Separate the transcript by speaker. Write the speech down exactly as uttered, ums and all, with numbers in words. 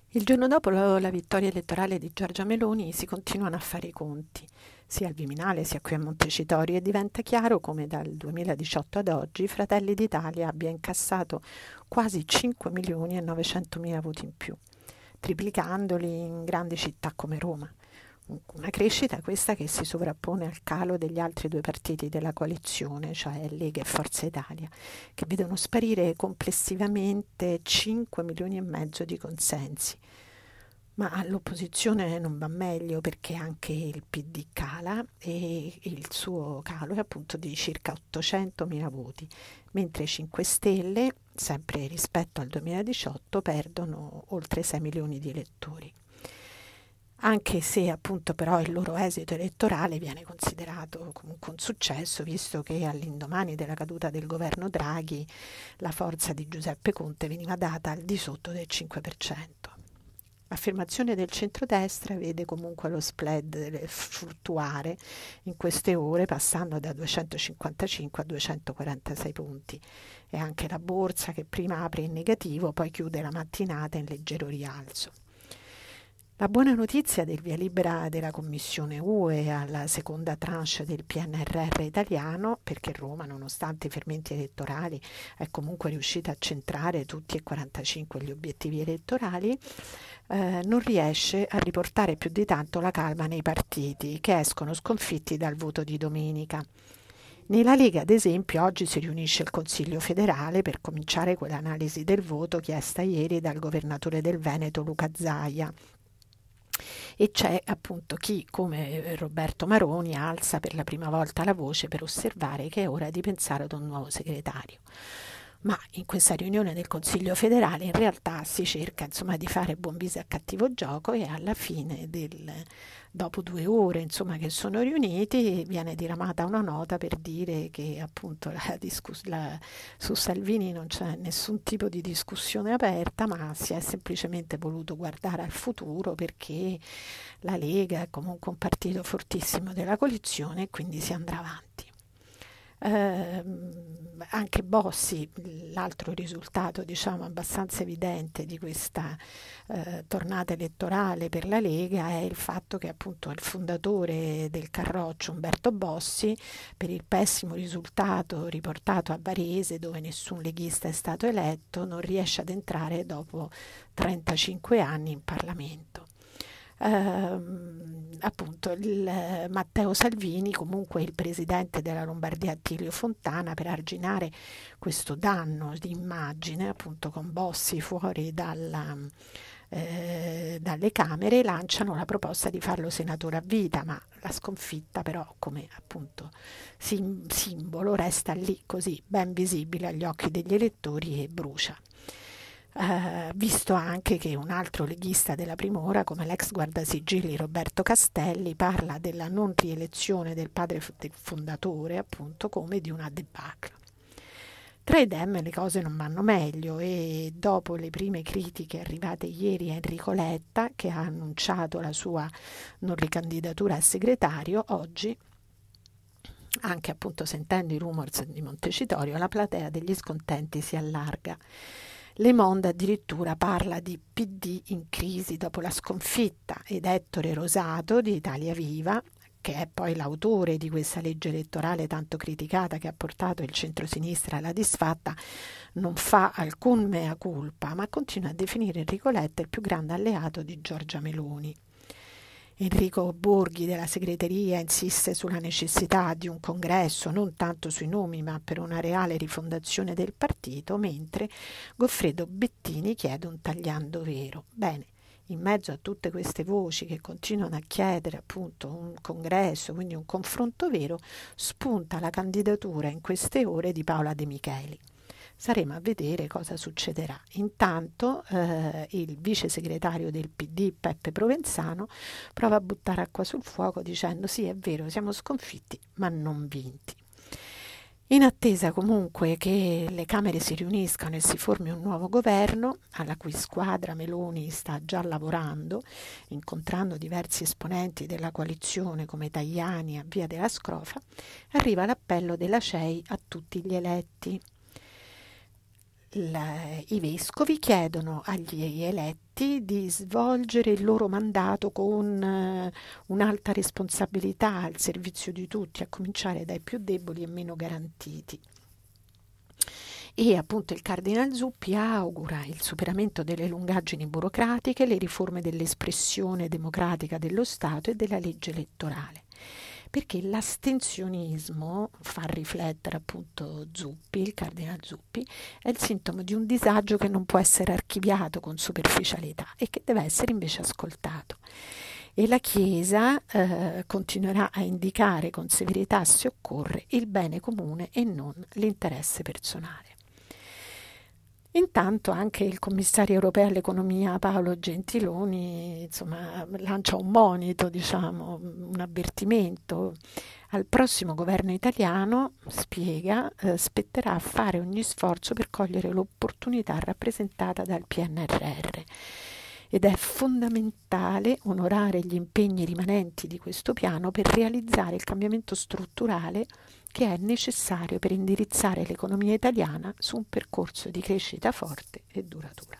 Speaker 1: Il giorno dopo lo- la vittoria elettorale di Giorgia Meloni si continuano a fare i conti, sia al Viminale sia qui a Montecitorio, e diventa chiaro come dal duemiladiciotto ad oggi Fratelli d'Italia abbia incassato quasi cinque milioni e novecentomila voti in più, triplicandoli in grandi città come Roma. Una crescita questa che si sovrappone al calo degli altri due partiti della coalizione, cioè Lega e Forza Italia, che vedono sparire complessivamente cinque milioni e mezzo di consensi. Ma all'opposizione non va meglio, perché anche il P D cala, e il suo calo è appunto di circa ottocentomila voti, mentre i cinque Stelle, sempre rispetto al duemiladiciotto, perdono oltre sei milioni di elettori. Anche se appunto però il loro esito elettorale viene considerato comunque un successo, visto che all'indomani della caduta del governo Draghi la forza di Giuseppe Conte veniva data al di sotto del cinque per cento. L'affermazione del centrodestra vede comunque lo spread fluttuare in queste ore, passando da duecentocinquantacinque a duecentoquarantasei punti, e anche la borsa, che prima apre in negativo, poi chiude la mattinata in leggero rialzo. La buona notizia del via libera della Commissione U E alla seconda tranche del P N R R italiano, perché Roma, nonostante i fermenti elettorali, è comunque riuscita a centrare tutti e quarantacinque gli obiettivi elettorali, eh, non riesce a riportare più di tanto la calma nei partiti, che escono sconfitti dal voto di domenica. Nella Lega, ad esempio, oggi si riunisce il Consiglio federale per cominciare quell'analisi del voto chiesta ieri dal governatore del Veneto Luca Zaia. E c'è appunto chi, come Roberto Maroni, alza per la prima volta la voce per osservare che è ora di pensare ad un nuovo segretario. Ma in questa riunione del Consiglio federale in realtà si cerca insomma di fare buon viso a cattivo gioco, e alla fine del, dopo due ore insomma che sono riuniti, viene diramata una nota per dire che appunto la discuss- la, su Salvini non c'è nessun tipo di discussione aperta, ma si è semplicemente voluto guardare al futuro, perché la Lega è comunque un partito fortissimo della coalizione e quindi si andrà avanti. Eh, anche Bossi, l'altro risultato diciamo abbastanza evidente di questa eh, tornata elettorale per la Lega, è il fatto che appunto il fondatore del Carroccio, Umberto Bossi, per il pessimo risultato riportato a Varese, dove nessun leghista è stato eletto, non riesce ad entrare dopo trentacinque anni in Parlamento. Uh, appunto il Matteo Salvini, comunque il presidente della Lombardia Attilio Fontana, per arginare questo danno di immagine, appunto con Bossi fuori dalla, eh, dalle Camere, lanciano la proposta di farlo senatore a vita, ma la sconfitta però come appunto sim- simbolo resta lì così ben visibile agli occhi degli elettori e brucia. Uh, visto anche che un altro leghista della prima ora, come l'ex guardasigilli Roberto Castelli, parla della non rielezione del padre del fondatore appunto come di una debacle. Tra i Dem le cose non vanno meglio, e dopo le prime critiche arrivate ieri a Enrico Letta, che ha annunciato la sua non ricandidatura a segretario, oggi, anche appunto sentendo i rumors di Montecitorio, la platea degli scontenti si allarga. Le Monde addirittura parla di P D in crisi dopo la sconfitta, ed Ettore Rosato di Italia Viva, che è poi l'autore di questa legge elettorale tanto criticata che ha portato il centrosinistra alla disfatta, non fa alcun mea culpa, ma continua a definire Enrico Letta il più grande alleato di Giorgia Meloni. Enrico Borghi della segreteria insiste sulla necessità di un congresso, non tanto sui nomi ma per una reale rifondazione del partito, mentre Goffredo Bettini chiede un tagliando vero. Bene, in mezzo a tutte queste voci che continuano a chiedere appunto un congresso, quindi un confronto vero, spunta la candidatura in queste ore di Paola De Micheli. Saremo a vedere cosa succederà. Intanto eh, il vice segretario del P D, Peppe Provenzano, prova a buttare acqua sul fuoco dicendo sì, è vero, siamo sconfitti, ma non vinti. In attesa comunque che le Camere si riuniscano e si formi un nuovo governo, alla cui squadra Meloni sta già lavorando, incontrando diversi esponenti della coalizione come Tajani a Via della Scrofa, arriva l'appello della C E I a tutti gli eletti. La, i vescovi chiedono agli eletti di svolgere il loro mandato con eh, un'alta responsabilità al servizio di tutti, a cominciare dai più deboli e meno garantiti. E appunto il Cardinal Zuppi augura il superamento delle lungaggini burocratiche, le riforme dell'espressione democratica dello Stato e della legge elettorale. Perché l'astensionismo, fa riflettere appunto Zuppi, il Cardinal Zuppi, è il sintomo di un disagio che non può essere archiviato con superficialità e che deve essere invece ascoltato. E la Chiesa eh, continuerà a indicare con severità, se occorre, il bene comune e non l'interesse personale. Intanto anche il commissario europeo all'economia Paolo Gentiloni insomma, lancia un monito, diciamo, un avvertimento. Al prossimo governo italiano, spiega, eh, spetterà fare ogni sforzo per cogliere l'opportunità rappresentata dal P N R R. Ed è fondamentale onorare gli impegni rimanenti di questo piano per realizzare il cambiamento strutturale che è necessario per indirizzare l'economia italiana su un percorso di crescita forte e duratura.